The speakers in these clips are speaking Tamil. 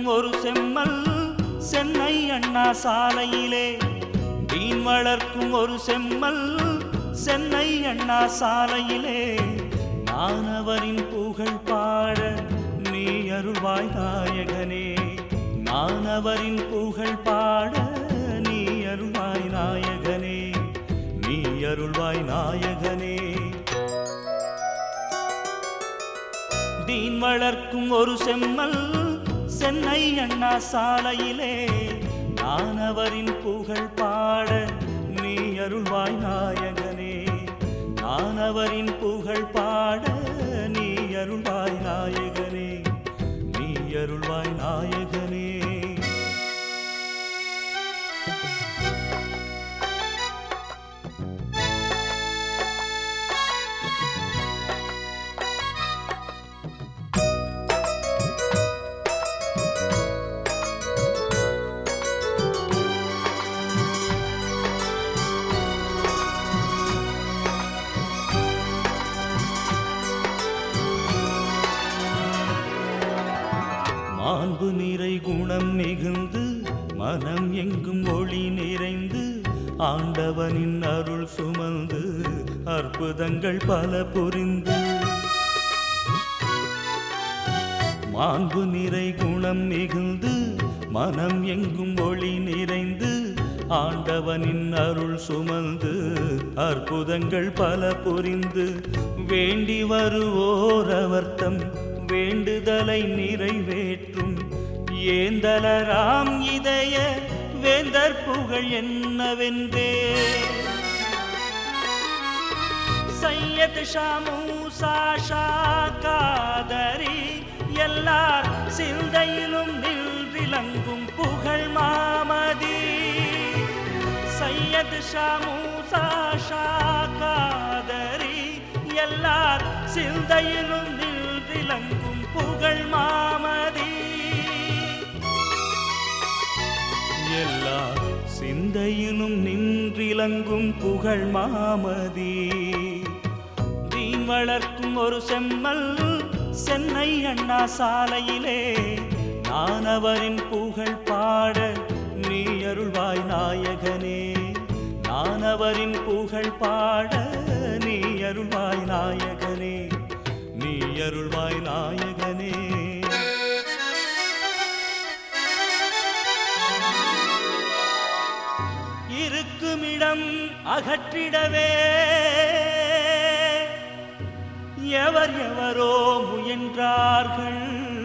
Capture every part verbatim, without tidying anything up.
ஒரு செம்மல் சென்னை அண்ணா சாலையிலே மீன் வளர்க்கும் ஒரு செம்மல் சென்னை அண்ணா சாலையிலே நானவரின் புகழ் பாட நீ அருள்வாய் நாயகனே நானவரின் புகழ் பாட நீ அருள்வாய் நாயகனே நீ அருள்வாய் நாயகனே மீன் வளர்க்கும் ஒரு செம்மல் சென்னை அண்ணா சாலையிலே நானவரின் புகழ் பாட நீ அருள்வாய் நாயகனே நானவரின் புகழ் பாட நீ அருள்வாய் நாயகனே நீ அருள்வாய் நாயகனே மாண்பு நிறை குணம் மிகுந்து மனம் எங்கும் ஒளி நிறைந்து ஆண்டவனின் அருள் சுமந்து அற்புதங்கள் பல புரிந்து மாண்பு நிறை குணம் மிகுந்து மனம் எங்கும் ஒளி நிறைந்து ஆண்டவனின் அருள் சுமந்து அற்புதங்கள் பல புரிந்து வேண்டி வருவோர் அவர்த்தம் வேண்டுதலை நிறைவேற்றும் ஏந்தலராம் இதய வேந்தர் புகழ் என்னவென்றே சையத் ஷா மூசா ஷா காதரி எல்லார் சிந்தையிலும் நின்றிலங்கும் புகழ் மாமதி சையத் ஷா மூசா ஷா காதரி எல்லார் சிந்தையிலும் நின்றிலங்கும் புகழ் மாமதி எல்லா சிந்தையிலும் நின்றிலங்கும் புகழ் மாமதி மீன் வளர்க்கும் ஒரு செம்மல் சென்னை அண்ணா சாலையிலே நானவரின் புகழ் பாட நீ அருள்வாய் நாயகனே நானவரின் புகழ் பாட நீ அருள்வாய் நாயகனே நீ அருள்வாய் நாயகனே இருக்குமிடம் அகற்றிடவே எவர் எவரோ முயன்றார்கள்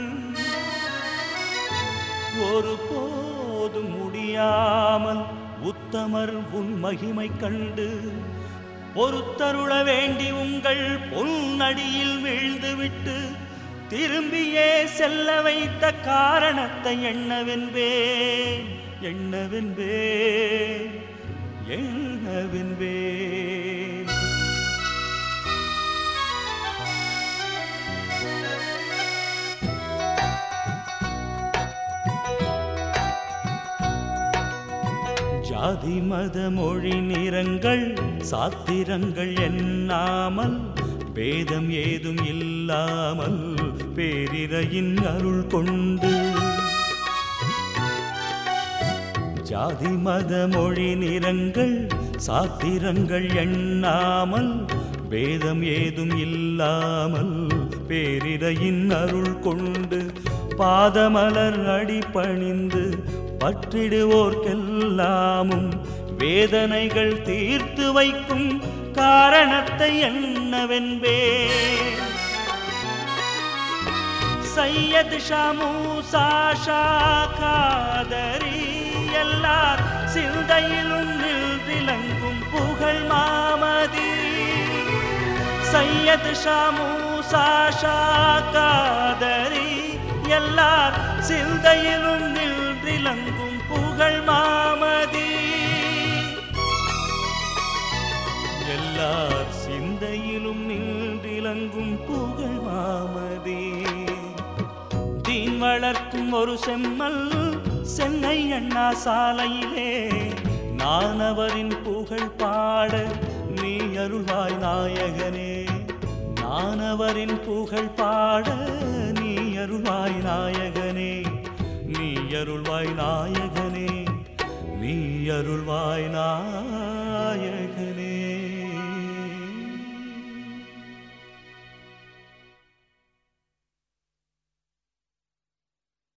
ஒரு போதும் முடியாமல் உத்தமர் உன் மகிமை கண்டு பொறுத்தருள வேண்டி உங்கள் பொன்னடியில் வீழ்ந்துவிட்டு திரும்பியே செல்ல வைத்த காரணத்தை எண்ணவென்பேன் எண்ணவென்பேன் எண்ணவென்பேன் ஜாதி மத மொழி நிறங்கள் சாத்திரங்கள் எண்ணாமல் பேதம் ஏதும் இல்லாமல் பேரிரையின் அருள் கொண்டு ஜாதி மத மொழி நிறங்கள் சாத்திரங்கள் எண்ணாமல் பேதம் ஏதும் இல்லாமல் பேரிரையின் அருள் கொண்டு பாதமலர் அடிபணிந்து பற்றிடுவோர்க்கெல்லாமும் வேதனைகள் தீர்த்து வைக்கும் காரணத்தை என்னவென்பே சையத் ஷா மூசா ஷா காதரி எல்லார் சிந்தையிலும் நின்றிலங்கும் புகழ் மாமதி சையத் ஷா மூசா ஷா காதரி எல்லார் சிந்தையிலும் நின்றிலங்கும் புகழ் மாமதி எல்லார் சிந்தையிலும் நின்றிலங்கும் புகழ் மாமதி தீன் வளர்க்கும் ஒரு செம்மல் சென்னை அண்ணா சாலையிலே நானவரின் புகழ் பாட நீ அருள்வாய் நாயகனே நானவரின் புகழ் பாட நீ அருள்வாய் நாயகனே நீ அருள்வாய் நாயகனே, நீ அருள்வாய் நாயகனே.